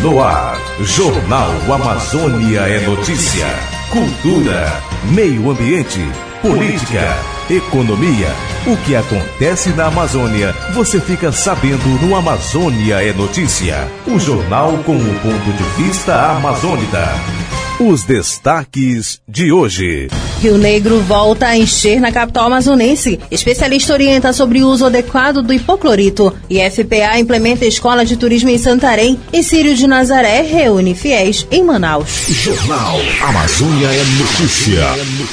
No ar, Jornal Amazônia é notícia. Cultura, meio ambiente, política, economia. O que acontece na Amazônia, você fica sabendo no Amazônia é Notícia. O jornal com o ponto de vista amazônida. Os destaques de hoje. Rio Negro volta a encher na capital amazonense. Especialista orienta sobre o uso adequado do hipoclorito. E FPA implementa escola de turismo em Santarém. E Círio de Nazaré reúne fiéis em Manaus. Jornal Amazônia é Notícia.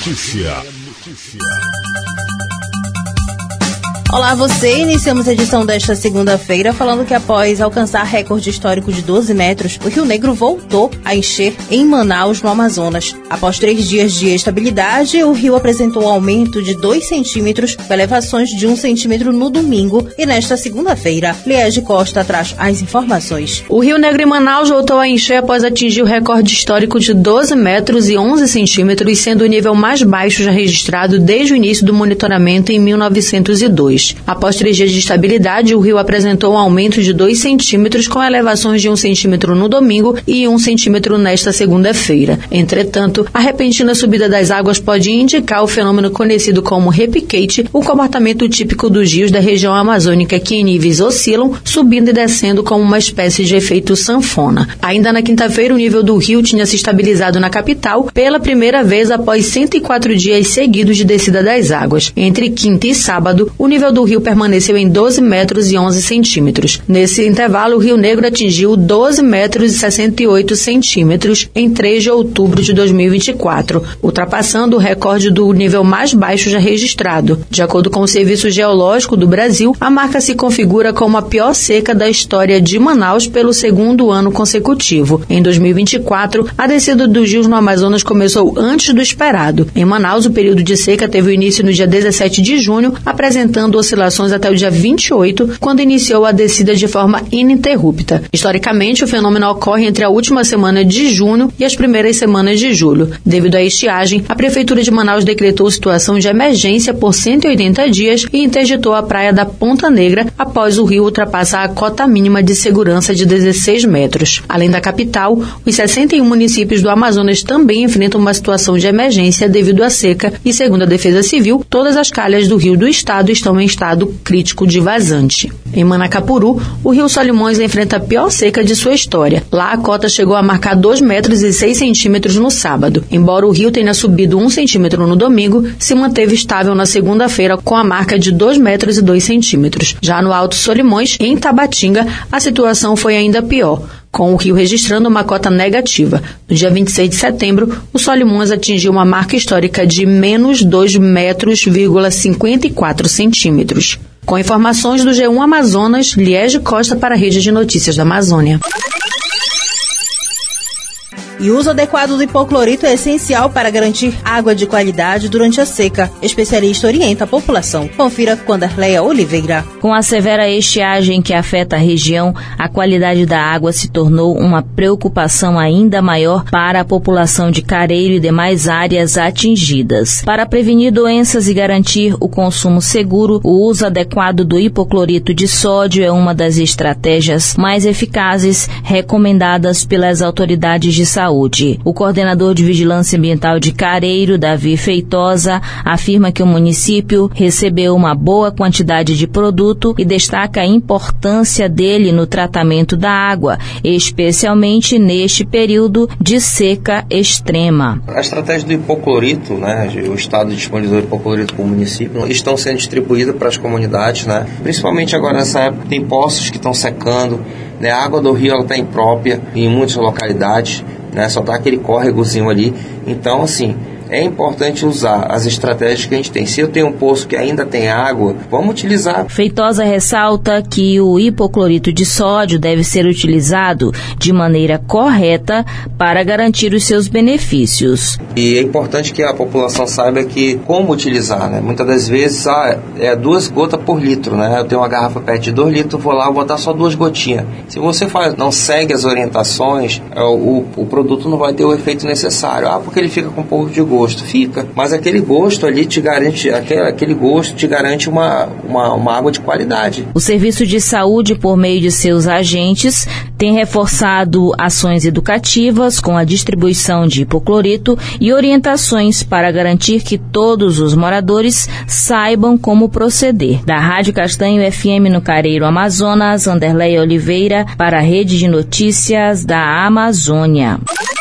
Olá você, iniciamos a edição desta segunda-feira falando que após alcançar recorde histórico de 12 metros, o Rio Negro voltou a encher em Manaus, no Amazonas. Após 3 dias de estabilidade, o rio apresentou aumento de 2 centímetros, com elevações de 1 centímetro no domingo e nesta segunda-feira. Liege Costa traz as informações. O Rio Negro em Manaus voltou a encher após atingir o recorde histórico de 12 metros e 11 centímetros, sendo o nível mais baixo já registrado desde o início do monitoramento em 1902. Após 3 dias de estabilidade, o rio apresentou um aumento de 2 centímetros, com elevações de 1 centímetro no domingo e 1 centímetro nesta segunda-feira. Entretanto, a repentina subida das águas pode indicar o fenômeno conhecido como repiquete, o comportamento típico dos rios da região amazônica que em níveis oscilam, subindo e descendo como uma espécie de efeito sanfona. Ainda na quinta-feira, o nível do rio tinha se estabilizado na capital pela primeira vez após 104 dias seguidos de descida das águas. Entre quinta e sábado, o nível do rio permaneceu em 12 metros e 11 centímetros. Nesse intervalo, o Rio Negro atingiu 12 metros e 68 centímetros em 3 de outubro de 2024, ultrapassando o recorde do nível mais baixo já registrado. De acordo com o Serviço Geológico do Brasil, a marca se configura como a pior seca da história de Manaus pelo segundo ano consecutivo. Em 2024, a descida dos rios no Amazonas começou antes do esperado. Em Manaus, o período de seca teve o início no dia 17 de junho, apresentando oscilações até o dia 28, quando iniciou a descida de forma ininterrupta. Historicamente, o fenômeno ocorre entre a última semana de junho e as primeiras semanas de julho. Devido à estiagem, a Prefeitura de Manaus decretou situação de emergência por 180 dias e interditou a praia da Ponta Negra após o rio ultrapassar a cota mínima de segurança de 16 metros. Além da capital, os 61 municípios do Amazonas também enfrentam uma situação de emergência devido à seca e, segundo a Defesa Civil, todas as calhas do rio do estado estão em estado crítico de vazante. Em Manacapuru, o rio Solimões enfrenta a pior seca de sua história. Lá, a cota chegou a marcar 2 metros e 6 centímetros no sábado. Embora o rio tenha subido 1 centímetro no domingo, se manteve estável na segunda-feira com a marca de 2 metros e 2 centímetros. Já no Alto Solimões, em Tabatinga, a situação foi ainda pior, com o rio registrando uma cota negativa. No dia 26 de setembro, o Solimões atingiu uma marca histórica de menos 2 metros, 54 centímetros. Com informações do G1 Amazonas, Liege Costa para a Rede de Notícias da Amazônia. E o uso adequado do hipoclorito é essencial para garantir água de qualidade durante a seca. Especialista orienta a população. Confira com Anderleia Oliveira. Com a severa estiagem que afeta a região, a qualidade da água se tornou uma preocupação ainda maior para a população de Careiro e demais áreas atingidas. Para prevenir doenças e garantir o consumo seguro, o uso adequado do hipoclorito de sódio é uma das estratégias mais eficazes recomendadas pelas autoridades de saúde. O coordenador de Vigilância Ambiental de Careiro, Davi Feitosa, afirma que o município recebeu uma boa quantidade de produto e destaca a importância dele no tratamento da água, especialmente neste período de seca extrema. A estratégia do hipoclorito, o Estado disponibilizou o hipoclorito para o município, estão sendo distribuídas para as comunidades, principalmente agora nessa época, tem poços que estão secando, a água do rio está imprópria em muitas localidades, só está aquele córregozinho ali. Então, assim, é importante usar as estratégias que a gente tem. Se eu tenho um poço que ainda tem água, vamos utilizar. Feitosa ressalta que o hipoclorito de sódio deve ser utilizado de maneira correta para garantir os seus benefícios. E é importante que a população saiba que como utilizar, Muitas das vezes é 2 gotas por litro, Eu tenho uma garrafa PET de 2 litros, vou lá botar só 2 gotinhas. Se você não segue as orientações, o produto não vai ter o efeito necessário. Porque ele fica com um pouco de gosto. gosto? Fica. Mas aquele gosto ali te garante, aquele gosto te garante uma água de qualidade. O Serviço de Saúde, por meio de seus agentes, tem reforçado ações educativas com a distribuição de hipoclorito e orientações para garantir que todos os moradores saibam como proceder. Da Rádio Castanho FM no Careiro, Amazonas, Anderleia Oliveira, para a Rede de Notícias da Amazônia.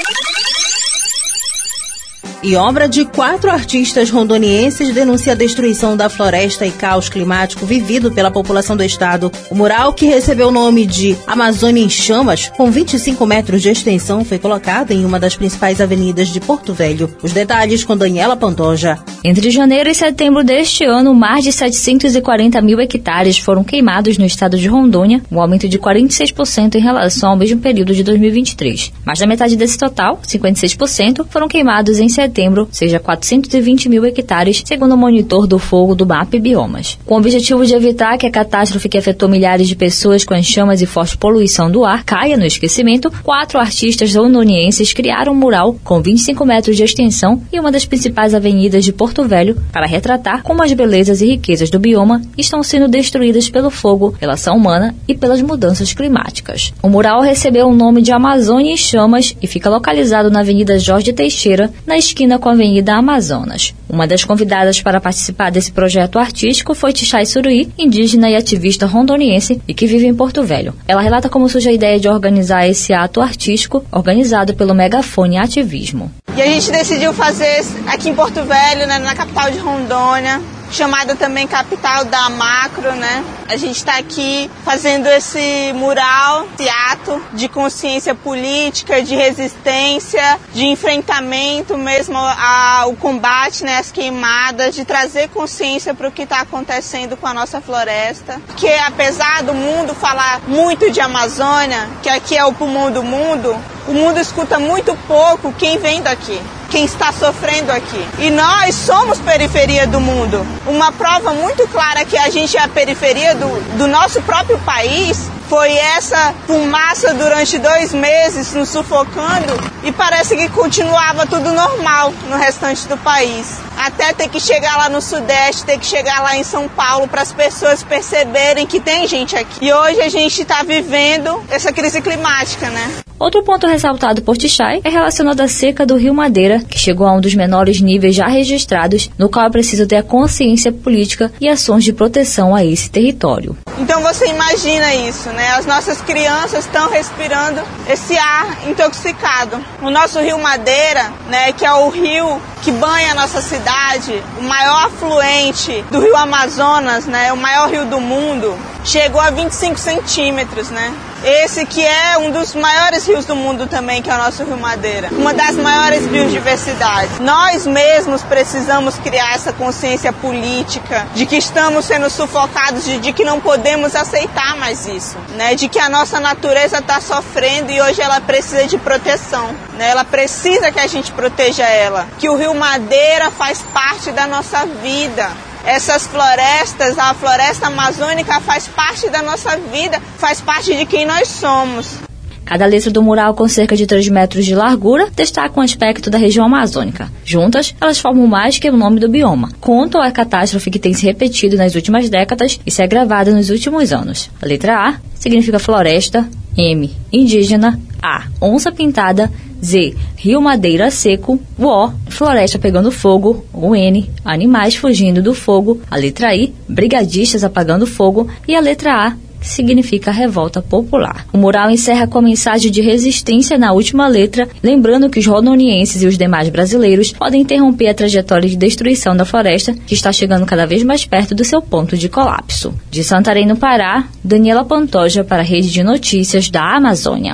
E obra de 4 artistas rondonienses denuncia a destruição da floresta e caos climático vivido pela população do estado. O mural, que recebeu o nome de Amazônia em Chamas, com 25 metros de extensão, foi colocado em uma das principais avenidas de Porto Velho. Os detalhes com Daniela Pantoja. Entre janeiro e setembro deste ano, mais de 740 mil hectares foram queimados no estado de Rondônia, um aumento de 46% em relação ao mesmo período de 2023. Mais da metade desse total, 56%, foram queimados em setembro, seja 420 mil hectares, segundo o monitor do fogo do MAP Biomas. Com o objetivo de evitar que a catástrofe que afetou milhares de pessoas com as chamas e forte poluição do ar caia no esquecimento, 4 artistas rondonienses criaram um mural com 25 metros de extensão em uma das principais avenidas de Porto Velho para retratar como as belezas e riquezas do bioma estão sendo destruídas pelo fogo, pela ação humana e pelas mudanças climáticas. O mural recebeu o nome de Amazônia em Chamas e fica localizado na Avenida Jorge Teixeira, na esquina com a Avenida Amazonas. Uma das convidadas para participar desse projeto artístico foi Tixai Suruí, indígena e ativista rondoniense e que vive em Porto Velho. Ela relata como surge a ideia de organizar esse ato artístico organizado pelo Megafone Ativismo. E a gente decidiu fazer aqui em Porto Velho, né, na capital de Rondônia, chamada também capital da macro, né? A gente está aqui fazendo esse mural, esse ato de consciência política, de resistência, de enfrentamento mesmo ao combate, né, às queimadas, de trazer consciência para o que está acontecendo com a nossa floresta. Porque apesar do mundo falar muito de Amazônia, que aqui é o pulmão do mundo, o mundo escuta muito pouco quem vem daqui, quem está sofrendo aqui. E nós somos periferia do mundo. Uma prova muito clara que a gente é a periferia do nosso próprio país foi essa fumaça durante 2 meses nos sufocando e parece que continuava tudo normal no restante do país. Até ter que chegar lá no Sudeste, ter que chegar lá em São Paulo para as pessoas perceberem que tem gente aqui. E hoje a gente está vivendo essa crise climática, né? Outro ponto ressaltado por Tixai é relacionado à seca do Rio Madeira, que chegou a um dos menores níveis já registrados, no qual é preciso ter a consciência política e ações de proteção a esse território. Então você imagina isso, né? As nossas crianças estão respirando esse ar intoxicado. O nosso Rio Madeira, né, que é o rio que banha a nossa cidade, o maior afluente do Rio Amazonas, né, o maior rio do mundo, chegou a 25 centímetros, né? Esse que é um dos maiores rios do mundo também, que é o nosso Rio Madeira. Uma das maiores biodiversidades. Nós mesmos precisamos criar essa consciência política de que estamos sendo sufocados, de que não podemos aceitar mais isso, né? De que a nossa natureza está sofrendo e hoje ela precisa de proteção, né? Ela precisa que a gente proteja ela. Que o Rio Madeira faz parte da nossa vida. Essas florestas, a floresta amazônica faz parte da nossa vida, faz parte de quem nós somos. Cada letra do mural, com cerca de 3 metros de largura, destaca um aspecto da região amazônica. Juntas, elas formam mais que o nome do bioma. Contam a catástrofe que tem se repetido nas últimas décadas e se agravado nos últimos anos. A letra A significa floresta, M, indígena, A, onça pintada, Z, Rio Madeira seco, o O, floresta pegando fogo, o N, animais fugindo do fogo, a letra I, brigadistas apagando fogo e a letra A, que significa revolta popular. O mural encerra com a mensagem de resistência na última letra, lembrando que os rondonienses e os demais brasileiros podem interromper a trajetória de destruição da floresta, que está chegando cada vez mais perto do seu ponto de colapso. De Santarém, no Pará, Daniela Pantoja para a Rede de Notícias da Amazônia.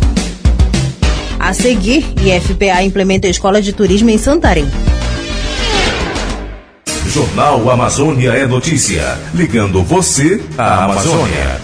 A seguir, IFPA implementa a Escola de Turismo em Santarém. Jornal Amazônia é notícia, ligando você à Amazônia.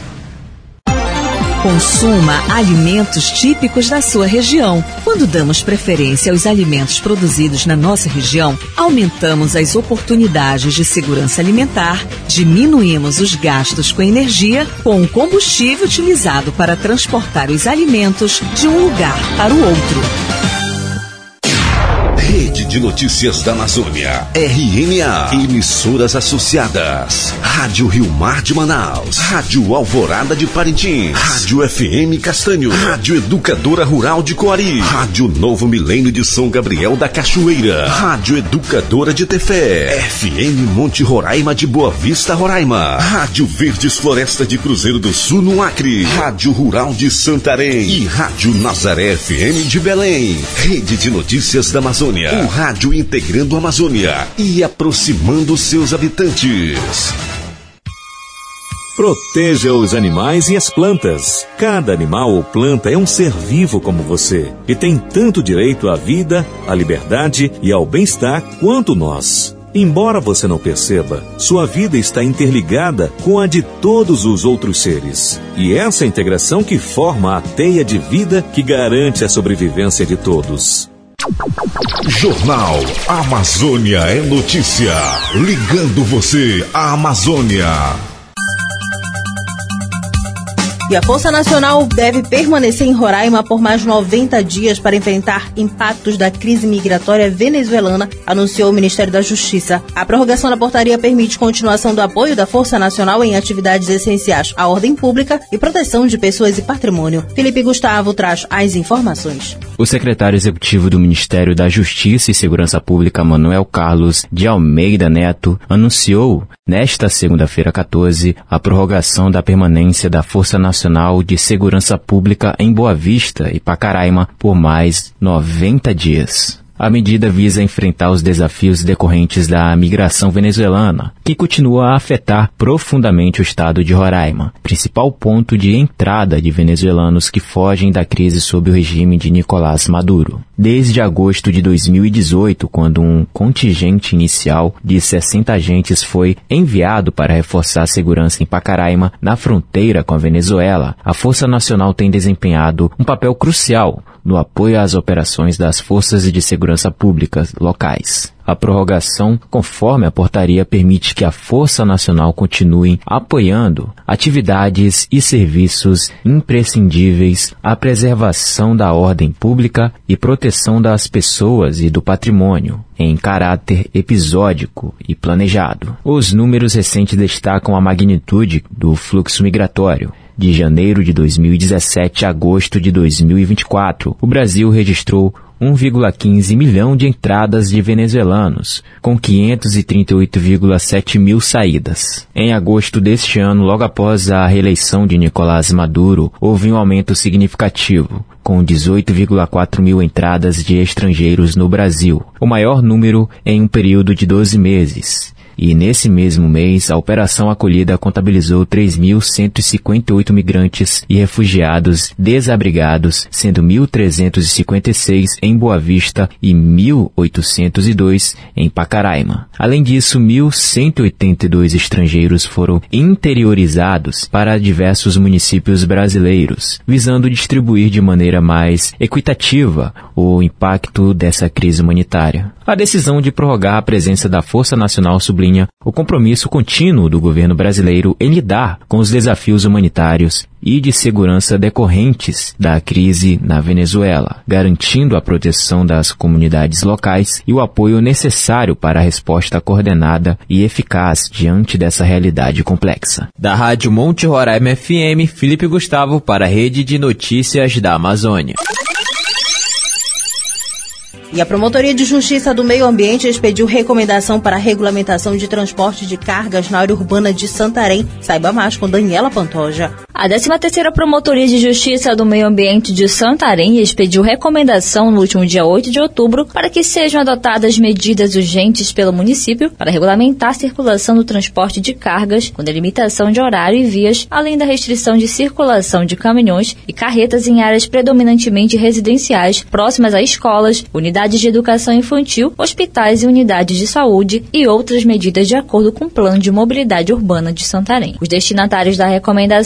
Consuma alimentos típicos da sua região. Quando damos preferência aos alimentos produzidos na nossa região, aumentamos as oportunidades de segurança alimentar, diminuímos os gastos com energia, com o combustível utilizado para transportar os alimentos de um lugar para o outro. Rede de Notícias da Amazônia, RNA, emissoras associadas, Rádio Rio Mar de Manaus, Rádio Alvorada de Parintins, Rádio FM Castanho, Rádio Educadora Rural de Coari, Rádio Novo Milênio de São Gabriel da Cachoeira, Rádio Educadora de Tefé, FM Monte Roraima de Boa Vista, Roraima, Rádio Verdes Floresta de Cruzeiro do Sul no Acre, Rádio Rural de Santarém e Rádio Nazaré FM de Belém. Rede de Notícias da Amazônia, um rádio integrando a Amazônia e aproximando seus habitantes. Proteja os animais e as plantas. Cada animal ou planta é um ser vivo como você e tem tanto direito à vida, à liberdade e ao bem-estar quanto nós. Embora você não perceba, sua vida está interligada com a de todos os outros seres. E essa integração que forma a teia de vida que garante a sobrevivência de todos. Jornal Amazônia é Notícia. Ligando você à Amazônia. E a Força Nacional deve permanecer em Roraima por mais 90 dias para enfrentar impactos da crise migratória venezuelana, anunciou o Ministério da Justiça. A prorrogação da portaria permite continuação do apoio da Força Nacional em atividades essenciais à ordem pública e proteção de pessoas e patrimônio. Felipe Gustavo traz as informações. O secretário executivo do Ministério da Justiça e Segurança Pública, Manuel Carlos de Almeida Neto, anunciou nesta segunda-feira 14 a prorrogação da permanência da Força Nacional de Segurança Pública em Boa Vista e Pacaraima por mais 90 dias. A medida visa enfrentar os desafios decorrentes da migração venezuelana, que continua a afetar profundamente o estado de Roraima, principal ponto de entrada de venezuelanos que fogem da crise sob o regime de Nicolás Maduro. Desde agosto de 2018, quando um contingente inicial de 60 agentes foi enviado para reforçar a segurança em Pacaraima, na fronteira com a Venezuela, a Força Nacional tem desempenhado um papel crucial no apoio às operações das forças de segurança públicas locais. A prorrogação, conforme a portaria, permite que a Força Nacional continue apoiando atividades e serviços imprescindíveis à preservação da ordem pública e proteção das pessoas e do patrimônio, em caráter episódico e planejado. Os números recentes destacam a magnitude do fluxo migratório. De janeiro de 2017 a agosto de 2024, o Brasil registrou 1,15 milhão de entradas de venezuelanos, com 538,7 mil saídas. Em agosto deste ano, logo após a reeleição de Nicolás Maduro, houve um aumento significativo, com 18,4 mil entradas de estrangeiros no Brasil, o maior número em um período de 12 meses. E nesse mesmo mês, a Operação Acolhida contabilizou 3.158 migrantes e refugiados desabrigados, sendo 1.356 em Boa Vista e 1.802 em Pacaraima. Além disso, 1.182 estrangeiros foram interiorizados para diversos municípios brasileiros, visando distribuir de maneira mais equitativa o impacto dessa crise humanitária. A decisão de prorrogar a presença da Força Nacional sublinha o compromisso contínuo do governo brasileiro em lidar com os desafios humanitários e de segurança decorrentes da crise na Venezuela, garantindo a proteção das comunidades locais e o apoio necessário para a resposta coordenada e eficaz diante dessa realidade complexa. Da Rádio Monte Roraima FM, Felipe Gustavo para a Rede de Notícias da Amazônia. E a Promotoria de Justiça do Meio Ambiente expediu recomendação para a regulamentação de transporte de cargas na área urbana de Santarém. Saiba mais com Daniela Pantoja. A 13ª Promotoria de Justiça do Meio Ambiente de Santarém expediu recomendação no último dia 8 de outubro para que sejam adotadas medidas urgentes pelo município para regulamentar a circulação do transporte de cargas, com delimitação de horário e vias, além da restrição de circulação de caminhões e carretas em áreas predominantemente residenciais, próximas a escolas, unidades de educação infantil, hospitais e unidades de saúde e outras medidas de acordo com o Plano de Mobilidade Urbana de Santarém. Os destinatários da recomendação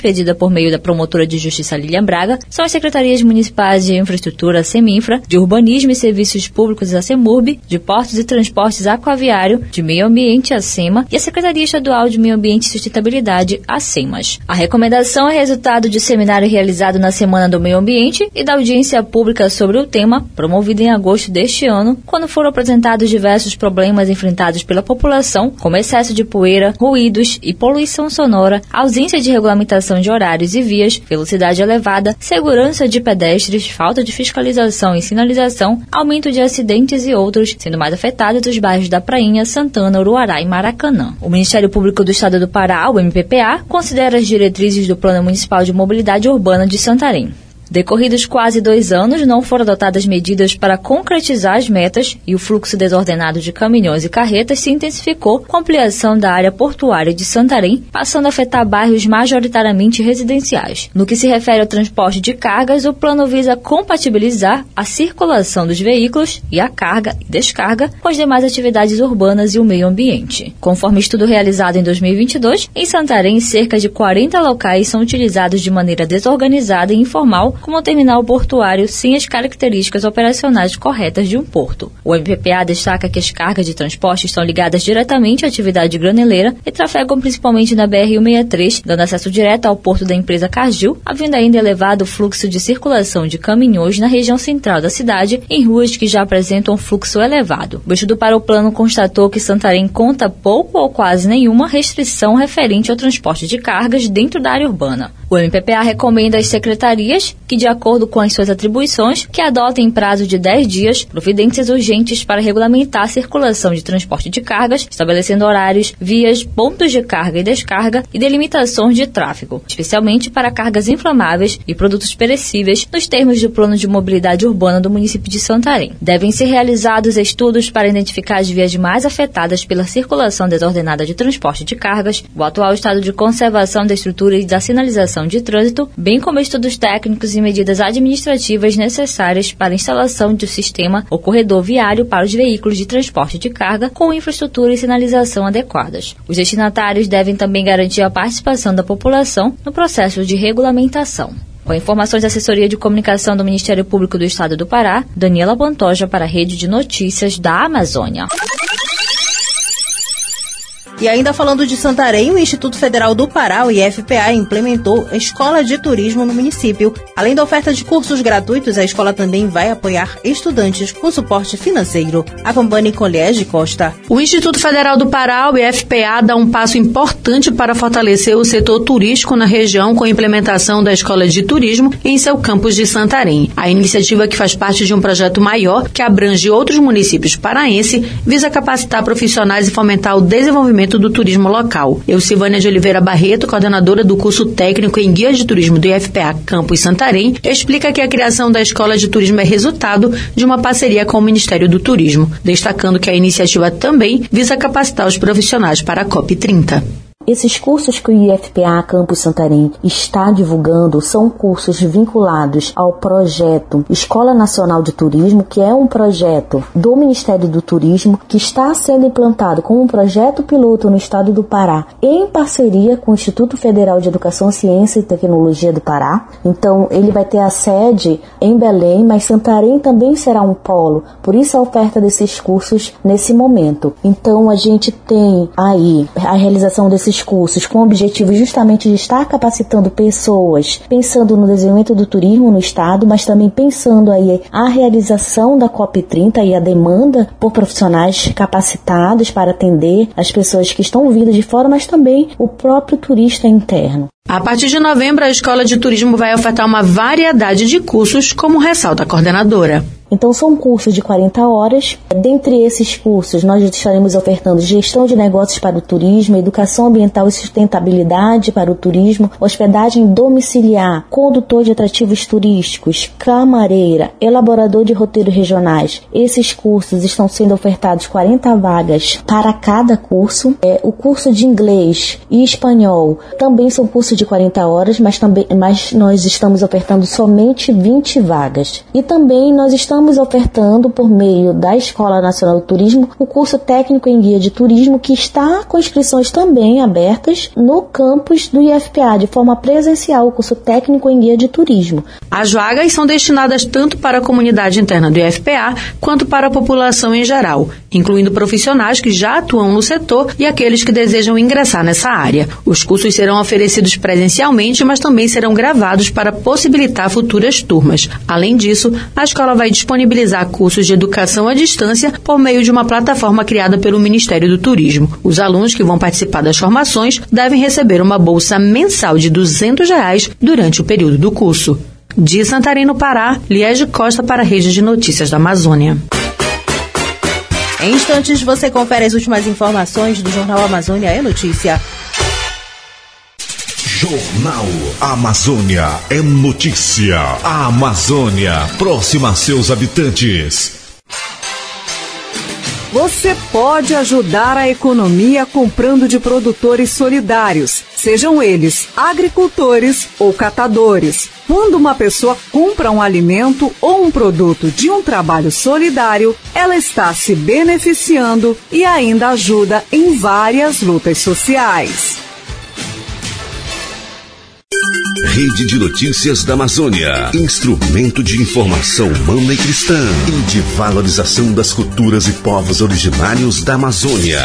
expedida por meio da promotora de justiça Lilian Braga são as secretarias municipais de infraestrutura, Seminfra, de urbanismo e serviços públicos, a Semurb, de portos e transportes, Aquaviário, de meio ambiente, a SEMA, e a Secretaria Estadual de Meio Ambiente e Sustentabilidade, a SEMAS. A recomendação é resultado de seminário realizado na Semana do Meio Ambiente e da audiência pública sobre o tema, promovida em agosto deste ano, quando foram apresentados diversos problemas enfrentados pela população, como excesso de poeira, ruídos e poluição sonora, ausência de regulamentação de horários e vias, velocidade elevada, segurança de pedestres, falta de fiscalização e sinalização, aumento de acidentes e outros, sendo mais afetados os bairros da Prainha, Santana, Uruará e Maracanã. O Ministério Público do Estado do Pará, o MPPA, considera as diretrizes do Plano Municipal de Mobilidade Urbana de Santarém. Decorridos quase 2 anos, não foram adotadas medidas para concretizar as metas e o fluxo desordenado de caminhões e carretas se intensificou com a ampliação da área portuária de Santarém, passando a afetar bairros majoritariamente residenciais. No que se refere ao transporte de cargas, o plano visa compatibilizar a circulação dos veículos e a carga e descarga com as demais atividades urbanas e o meio ambiente. Conforme estudo realizado em 2022, em Santarém, cerca de 40 locais são utilizados de maneira desorganizada e informal como o terminal portuário sem as características operacionais corretas de um porto. O MPPA destaca que as cargas de transporte estão ligadas diretamente à atividade graneleira e trafegam principalmente na BR-163, dando acesso direto ao porto da empresa Cargill, havendo ainda elevado fluxo de circulação de caminhões na região central da cidade, em ruas que já apresentam fluxo elevado. O estudo para o plano constatou que Santarém conta pouco ou quase nenhuma restrição referente ao transporte de cargas dentro da área urbana. O MPPA recomenda às secretarias que, de acordo com as suas atribuições, que adotem em prazo de 10 dias providências urgentes para regulamentar a circulação de transporte de cargas, estabelecendo horários, vias, pontos de carga e descarga e delimitações de tráfego, especialmente para cargas inflamáveis e produtos perecíveis, nos termos do Plano de Mobilidade Urbana do município de Santarém. Devem ser realizados estudos para identificar as vias mais afetadas pela circulação desordenada de transporte de cargas, o atual estado de conservação da estrutura e da sinalização de trânsito, bem como estudos técnicos e medidas administrativas necessárias para a instalação de um sistema ou corredor viário para os veículos de transporte de carga com infraestrutura e sinalização adequadas. Os destinatários devem também garantir a participação da população no processo de regulamentação. Com informações da Assessoria de Comunicação do Ministério Público do Estado do Pará, Daniela Pantoja para a Rede de Notícias da Amazônia. E ainda falando de Santarém, o Instituto Federal do Pará, o IFPA, implementou a Escola de Turismo no município. Além da oferta de cursos gratuitos, a escola também vai apoiar estudantes com suporte financeiro. Acompanhe com Liege Costa. O Instituto Federal do Pará, o IFPA, dá um passo importante para fortalecer o setor turístico na região com a implementação da Escola de Turismo em seu campus de Santarém. A iniciativa, que faz parte de um projeto maior que abrange outros municípios paraenses, visa capacitar profissionais e fomentar o desenvolvimento do turismo local. Silvânia de Oliveira Barreto, coordenadora do curso técnico em Guia de Turismo do IFPA Campus Santarém, explica que a criação da Escola de Turismo é resultado de uma parceria com o Ministério do Turismo, destacando que a iniciativa também visa capacitar os profissionais para a COP30. Esses cursos que o IFPA Campus Santarém está divulgando são cursos vinculados ao projeto Escola Nacional de Turismo, que é um projeto do Ministério do Turismo que está sendo implantado como um projeto piloto no estado do Pará, em parceria com o Instituto Federal de Educação, Ciência e Tecnologia do Pará. Então, ele vai ter a sede em Belém, mas Santarém também será um polo, por isso a oferta desses cursos nesse momento. Então, a gente tem aí a realização desses cursos com o objetivo justamente de estar capacitando pessoas, pensando no desenvolvimento do turismo no estado, mas também pensando aí a realização da COP30 e a demanda por profissionais capacitados para atender as pessoas que estão vindo de fora, mas também o próprio turista interno. A partir de novembro, a Escola de Turismo vai ofertar uma variedade de cursos, como ressalta a coordenadora. Então, são cursos de 40 horas. Dentre esses cursos, nós estaremos ofertando gestão de negócios para o turismo, educação ambiental e sustentabilidade para o turismo, hospedagem domiciliar, condutor de atrativos turísticos, camareira, elaborador de roteiros regionais. Esses cursos estão sendo ofertados 40 vagas para cada curso. O curso de inglês e espanhol também são cursos de 40 horas, mas nós estamos ofertando somente 20 vagas. E também nós estamos estamos ofertando, por meio da Escola Nacional de Turismo, o curso técnico em guia de turismo, que está com inscrições também abertas no campus do IFPA, de forma presencial, o curso técnico em guia de turismo. As vagas são destinadas tanto para a comunidade interna do IFPA, quanto para a população em geral, incluindo profissionais que já atuam no setor e aqueles que desejam ingressar nessa área. Os cursos serão oferecidos presencialmente, mas também serão gravados para possibilitar futuras turmas. Além disso, a escola vai disponibilizar cursos de educação à distância por meio de uma plataforma criada pelo Ministério do Turismo. Os alunos que vão participar das formações devem receber uma bolsa mensal de R$200 durante o período do curso. De Santarém, no Pará, Liege Costa para a Rede de Notícias da Amazônia. Em instantes, você confere as últimas informações do Jornal Amazônia é Notícia. Jornal Amazônia é Notícia. A Amazônia, próxima a seus habitantes. Você pode ajudar a economia comprando de produtores solidários, sejam eles agricultores ou catadores. Quando uma pessoa compra um alimento ou um produto de um trabalho solidário, ela está se beneficiando e ainda ajuda em várias lutas sociais. Rede de Notícias da Amazônia, instrumento de informação humana e cristã e de valorização das culturas e povos originários da Amazônia.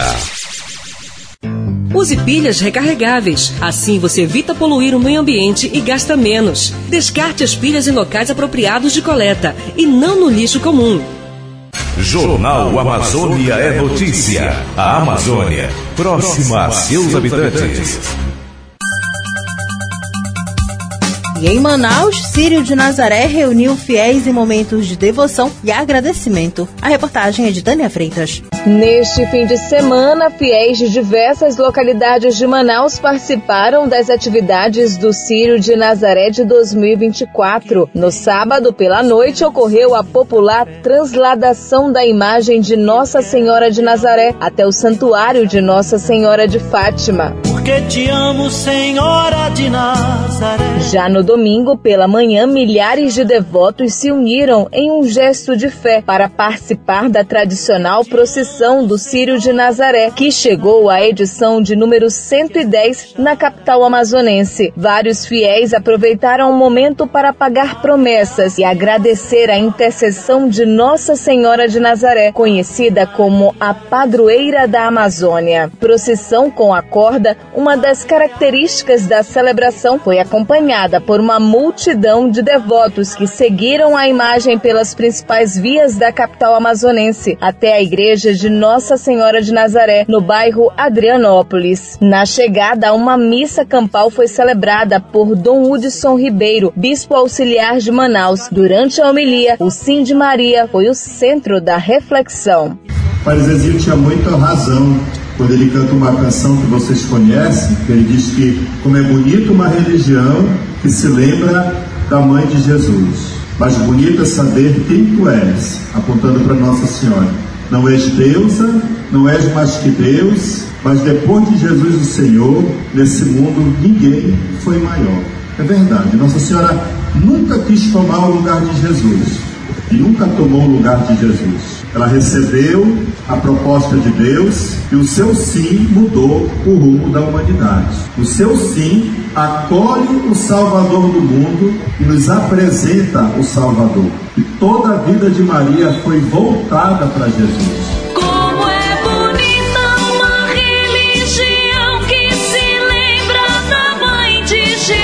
Use pilhas recarregáveis, assim você evita poluir o meio ambiente e gasta menos. Descarte as pilhas em locais apropriados de coleta e não no lixo comum. Jornal Amazônia é Notícia. A Amazônia, próxima a seus habitantes. E em Manaus, Círio de Nazaré reuniu fiéis em momentos de devoção e agradecimento. A reportagem é de Tânia Freitas. Neste fim de semana, fiéis de diversas localidades de Manaus participaram das atividades do Círio de Nazaré de 2024. No sábado, pela noite, ocorreu a popular transladação da imagem de Nossa Senhora de Nazaré até o Santuário de Nossa Senhora de Fátima. Porque te amo, Senhora de Nazaré. Já no domingo, pela manhã, milhares de devotos se uniram em um gesto de fé para participar da tradicional procissão do Círio de Nazaré, que chegou à edição de número 110 na capital amazonense. Vários fiéis aproveitaram o momento para pagar promessas e agradecer a intercessão de Nossa Senhora de Nazaré, conhecida como a padroeira da Amazônia. Procissão com a corda, uma das características da celebração, foi acompanhada por uma multidão de devotos que seguiram a imagem pelas principais vias da capital amazonense até a igreja de Nossa Senhora de Nazaré, no bairro Adrianópolis. Na chegada, uma missa campal foi celebrada por Dom Hudson Ribeiro, bispo auxiliar de Manaus. Durante a homilia, o Sim de Maria foi o centro da reflexão. O Padre Zezinho tinha muita razão quando ele canta uma canção que vocês conhecem, que ele diz que como é bonito uma religião que se lembra da mãe de Jesus, mas bonito é saber quem tu és, apontando para Nossa Senhora. Não és deusa, não és mais que Deus, mas depois de Jesus o Senhor, nesse mundo ninguém foi maior. É verdade, Nossa Senhora nunca quis tomar o lugar de Jesus e nunca tomou o lugar de Jesus. Ela recebeu a proposta de Deus e o seu sim mudou o rumo da humanidade. O seu sim acolhe o Salvador do mundo e nos apresenta o Salvador. E toda a vida de Maria foi voltada para Jesus. Como é bonita uma religião que se lembra da mãe de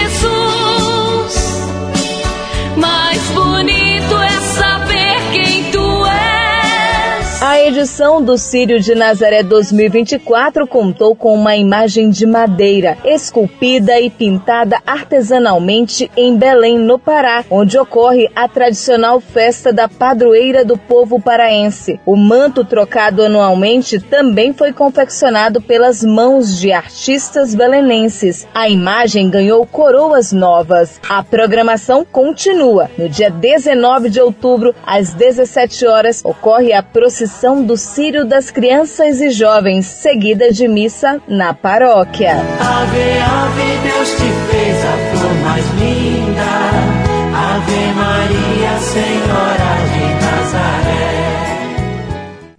Jesus. Mais bonito é saber quem tu és. A edição do Círio de Nazaré 2024 contou com uma imagem de madeira, esculpida e pintada artesanalmente em Belém, no Pará, onde ocorre a tradicional festa da padroeira do povo paraense. O manto, trocado anualmente, também foi confeccionado pelas mãos de artistas belenenses. A imagem ganhou coroas novas. A programação continua. No dia 19 de outubro, às 17 horas, ocorre a procissão do Círio das Crianças e Jovens, seguida de missa na paróquia. Ave, ave, Deus te fez a flor mais linda. Ave Maria, Senhora de Nazaré.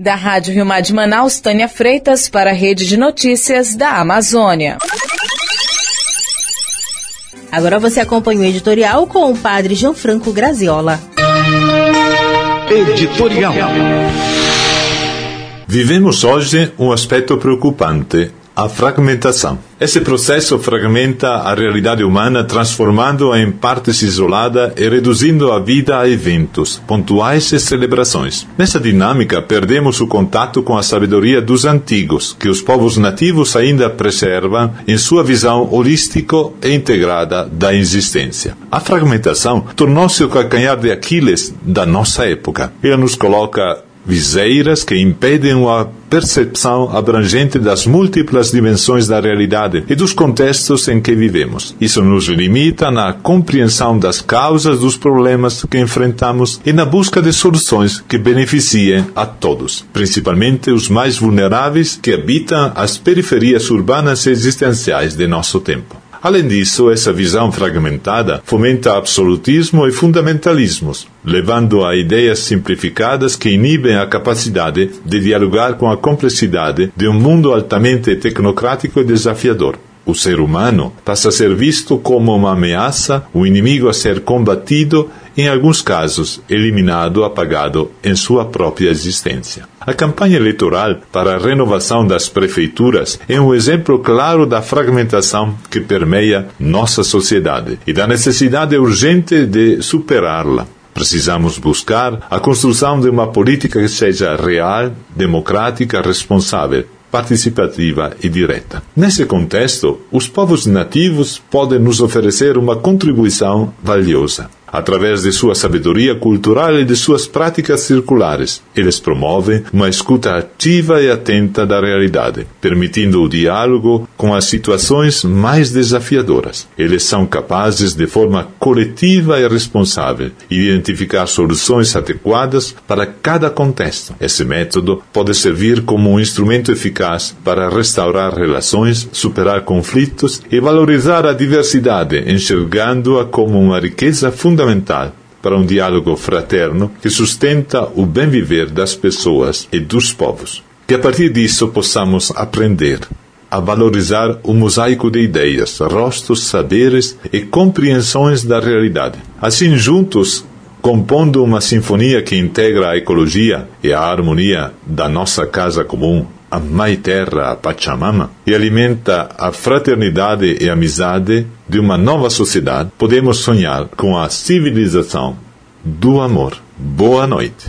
Da Rádio Rio Mar de Manaus, Tânia Freitas para a Rede de Notícias da Amazônia. Agora você acompanha o editorial com o padre Gianfranco Graziola. Editorial. Vivemos hoje um aspecto preocupante, a fragmentação. Esse processo fragmenta a realidade humana, transformando-a em partes isoladas e reduzindo a vida a eventos pontuais e celebrações. Nessa dinâmica, perdemos o contato com a sabedoria dos antigos, que os povos nativos ainda preservam em sua visão holística e integrada da existência. A fragmentação tornou-se o calcanhar de Aquiles da nossa época. Ela nos coloca viseiras que impedem a percepção abrangente das múltiplas dimensões da realidade e dos contextos em que vivemos. Isso nos limita na compreensão das causas dos problemas que enfrentamos e na busca de soluções que beneficiem a todos, principalmente os mais vulneráveis que habitam as periferias urbanas e existenciais de nosso tempo. Além disso, essa visão fragmentada fomenta absolutismo e fundamentalismos, levando a ideias simplificadas que inibem a capacidade de dialogar com a complexidade de um mundo altamente tecnocrático e desafiador. O ser humano passa a ser visto como uma ameaça, um inimigo a ser combatido, em alguns casos eliminado, apagado em sua própria existência. A campanha eleitoral para a renovação das prefeituras é um exemplo claro da fragmentação que permeia nossa sociedade e da necessidade urgente de superá-la. Precisamos buscar a construção de uma política que seja real, democrática, responsável, participativa e direta. Nesse contexto, os povos nativos podem nos oferecer uma contribuição valiosa. Através de sua sabedoria cultural e de suas práticas circulares, eles promovem uma escuta ativa e atenta da realidade, permitindo o diálogo com as situações mais desafiadoras. Eles são capazes, de forma coletiva e responsável, identificar soluções adequadas para cada contexto. Esse método pode servir como um instrumento eficaz para restaurar relações, superar conflitos e valorizar a diversidade, enxergando-a como uma riqueza fundamental para um diálogo fraterno que sustenta o bem-viver das pessoas e dos povos. Que a partir disso possamos aprender a valorizar o mosaico de ideias, rostos, saberes e compreensões da realidade. Assim, juntos, compondo uma sinfonia que integra a ecologia e a harmonia da nossa casa comum, a Mãe Terra, a Pachamama, e alimenta a fraternidade e amizade de uma nova sociedade, podemos sonhar com a civilização do amor. Boa noite.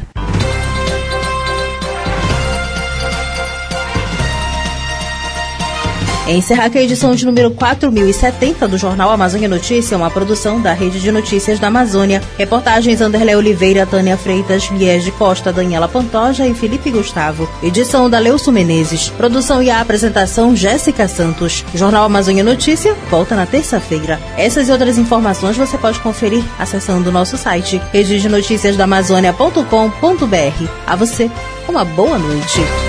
Encerra aqui a edição de número 4070 do Jornal Amazônia Notícia, uma produção da Rede de Notícias da Amazônia. Reportagens Anderlé Oliveira, Tânia Freitas, Liege Costa, Daniela Pantoja e Felipe Gustavo. Edição da Leuso Menezes. Produção e a apresentação Jéssica Santos. Jornal Amazônia Notícia volta na terça-feira. Essas e outras informações você pode conferir acessando o nosso site rededenoticiasdaamazônia.com.br. A você, uma boa noite.